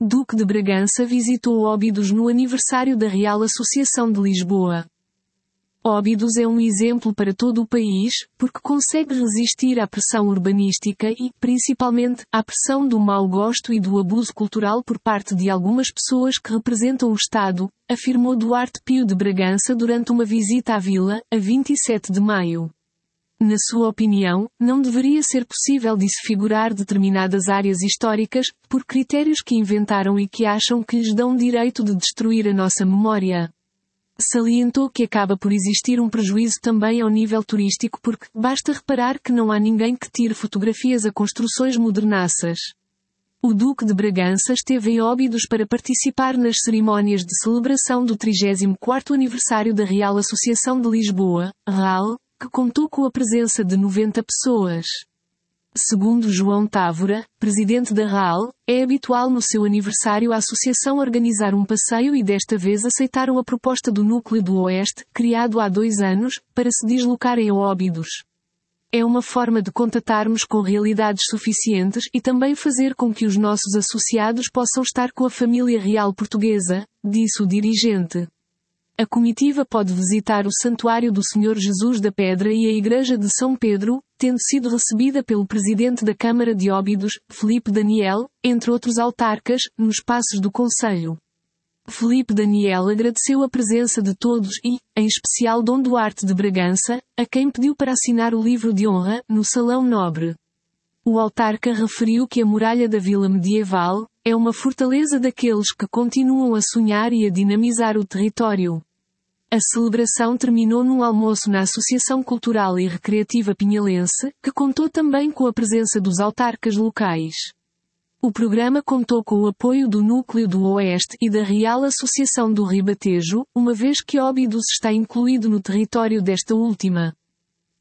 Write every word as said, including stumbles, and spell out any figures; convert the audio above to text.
Duque de Bragança visitou Óbidos no aniversário da Real Associação de Lisboa. Óbidos é um exemplo para todo o país, porque consegue resistir à pressão urbanística e, principalmente, à pressão do mau gosto e do abuso cultural por parte de algumas pessoas que representam o Estado, afirmou Duarte Pio de Bragança durante uma visita à vila, a vinte e sete de maio. Na sua opinião, não deveria ser possível desfigurar determinadas áreas históricas, por critérios que inventaram e que acham que lhes dão direito de destruir a nossa memória. Salientou que acaba por existir um prejuízo também ao nível turístico porque basta reparar que não há ninguém que tire fotografias a construções modernaças. O Duque de Bragança esteve em Óbidos para participar nas cerimónias de celebração do trigésimo quarto aniversário da Real Associação de Lisboa, R A L, que contou com a presença de noventa pessoas. Segundo João Távora, presidente da R A L, é habitual no seu aniversário a associação organizar um passeio e desta vez aceitaram a proposta do Núcleo do Oeste, criado há dois anos, para se deslocarem a Óbidos. É uma forma de contatarmos com realidades suficientes e também fazer com que os nossos associados possam estar com a família real portuguesa, disse o dirigente. A comitiva pode visitar o Santuário do Senhor Jesus da Pedra e a Igreja de São Pedro, tendo sido recebida pelo presidente da Câmara de Óbidos, Filipe Daniel, entre outros autarcas, nos passos do concelho. Filipe Daniel agradeceu a presença de todos e, em especial Dom Duarte de Bragança, a quem pediu para assinar o livro de honra, no Salão Nobre. O autarca referiu que a muralha da Vila Medieval é uma fortaleza daqueles que continuam a sonhar e a dinamizar o território. A celebração terminou num almoço na Associação Cultural e Recreativa Pinhalense, que contou também com a presença dos autarcas locais. O programa contou com o apoio do Núcleo do Oeste e da Real Associação do Ribatejo, uma vez que Óbidos está incluído no território desta última.